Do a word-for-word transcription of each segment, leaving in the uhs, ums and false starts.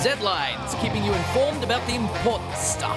Z-Lines, keeping you informed about the important stuff.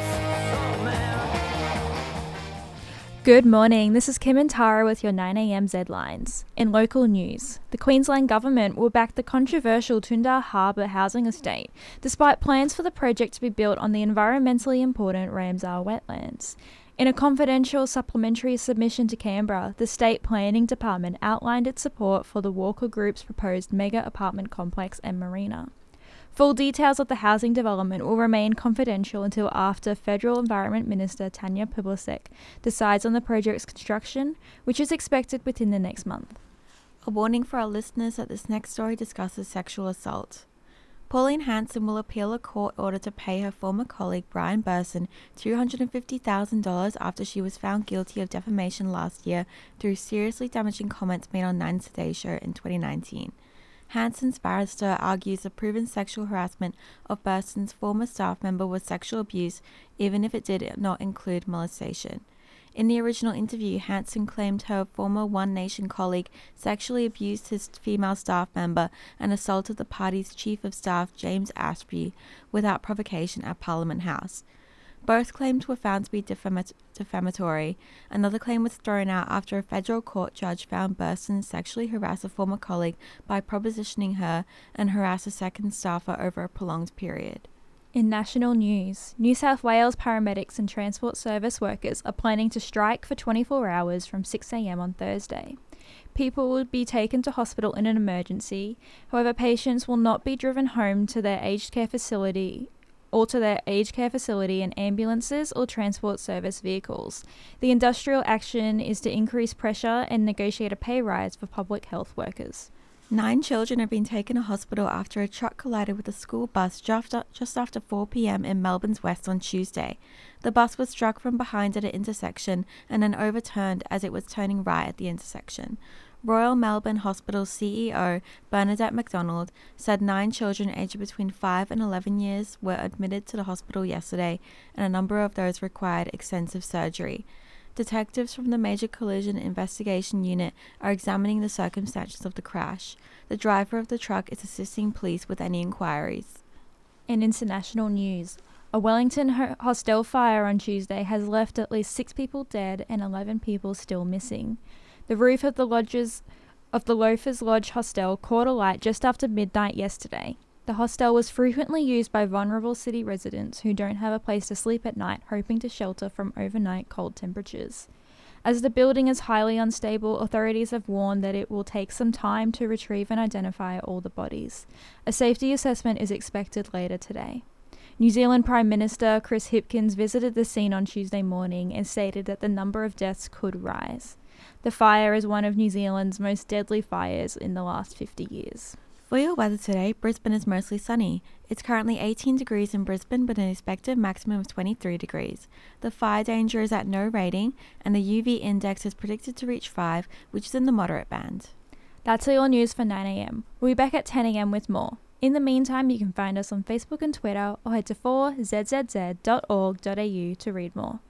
Good morning, this is Kim and Tara with your nine a m Z-Lines. In local news, the Queensland Government will back the controversial Toondah Harbour housing estate, despite plans for the project to be built on the environmentally important Ramsar wetlands. In a confidential supplementary submission to Canberra, the State Planning Department outlined its support for the Walker Group's proposed mega apartment complex and marina. Full details of the housing development will remain confidential until after Federal Environment Minister Tanya Plibersek decides on the project's construction, which is expected within the next month. A warning for our listeners that this next story discusses sexual assault. Pauline Hanson will appeal a court order to pay her former colleague Brian Burson two hundred fifty thousand dollars after she was found guilty of defamation last year through seriously damaging comments made on Nine Today Show in twenty nineteen. Hanson's barrister argues the proven sexual harassment of Burson's former staff member was sexual abuse, even if it did not include molestation. In the original interview, Hanson claimed her former One Nation colleague sexually abused his female staff member and assaulted the party's chief of staff, James Ashby, without provocation at Parliament House. Both claims were found to be defamat- defamatory. Another claim was thrown out after a federal court judge found Burson sexually harassed a former colleague by propositioning her and harassed a second staffer over a prolonged period. In national news, New South Wales paramedics and transport service workers are planning to strike for twenty-four hours from six a m on Thursday. People will be taken to hospital in an emergency. However, patients will not be driven home to their aged care facility or to their aged care facility in ambulances or transport service vehicles. The industrial action is to increase pressure and negotiate a pay rise for public health workers. Nine children have been taken to hospital after a truck collided with a school bus just after four p m in Melbourne's west on Tuesday. The bus was struck from behind at an intersection and then overturned as it was turning right at the intersection. Royal Melbourne Hospital C E O Bernadette McDonald said nine children aged between five and eleven years were admitted to the hospital yesterday, and a number of those required extensive surgery. Detectives from the Major Collision Investigation Unit are examining the circumstances of the crash. The driver of the truck is assisting police with any inquiries. In international news, a Wellington ho- hostel fire on Tuesday has left at least six people dead and eleven people still missing. The roof of the lodges of the Loafers Lodge hostel caught alight just after midnight yesterday. The hostel was frequently used by vulnerable city residents who don't have a place to sleep at night, hoping to shelter from overnight cold temperatures. As the building is highly unstable, authorities have warned that it will take some time to retrieve and identify all the bodies. A safety assessment is expected later today. New Zealand Prime Minister Chris Hipkins visited the scene on Tuesday morning and stated that the number of deaths could rise. The fire is one of New Zealand's most deadly fires in the last fifty years. For your weather today, Brisbane is mostly sunny. It's currently eighteen degrees in Brisbane with an expected maximum of twenty-three degrees. The fire danger is at no rating and the U V index is predicted to reach five, which is in the moderate band. That's all your news for nine a m. We'll be back at ten a m with more. In the meantime, you can find us on Facebook and Twitter or head to four z z z dot org dot a u to read more.